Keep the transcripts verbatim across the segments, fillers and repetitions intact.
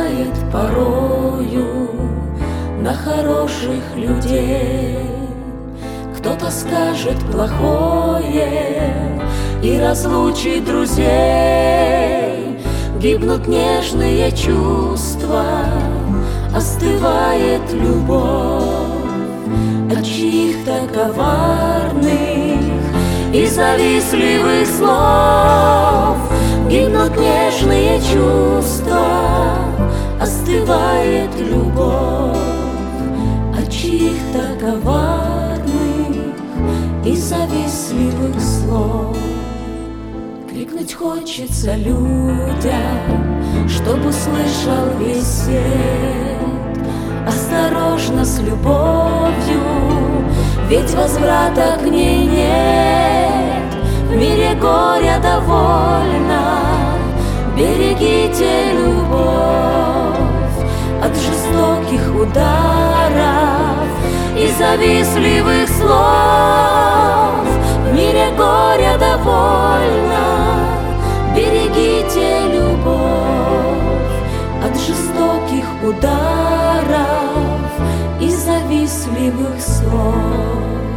бывает порою на хороших людей. Кто-то скажет плохое и разлучит друзей. Гибнут нежные чувства, остывает любовь от чьих-то коварных и завистливых слов. Гибнут нежные чувства, остывает любовь от чьих-то коварных и завистливых слов. Крикнуть хочется людям, чтоб услышал весь свет. Осторожно с любовью, ведь возврата к ней нет. В мире горя довольно, берегите любовь от жестоких ударов и завистливых слов. В мире горя довольно, берегите любовь от жестоких ударов и завистливых слов.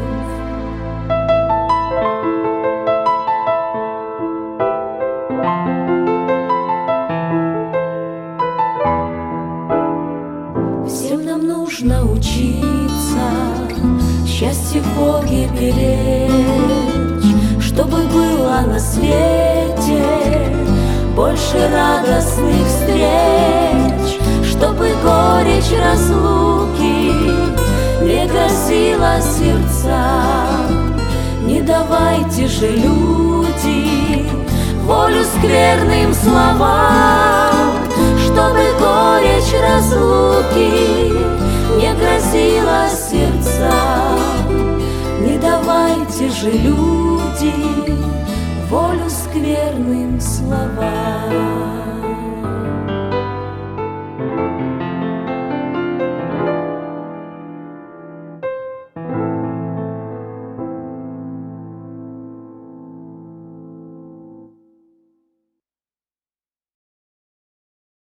Всем нам нужно учиться счастье в Боге беречь, чтобы было на свете больше радостных встреч, чтобы горечь разлуки не грозила сердцам. Не давайте же, люди, волю скверным словам, чтобы горечь разлуки не грозила сердцам. Не давайте же, люди, волю скверным словам.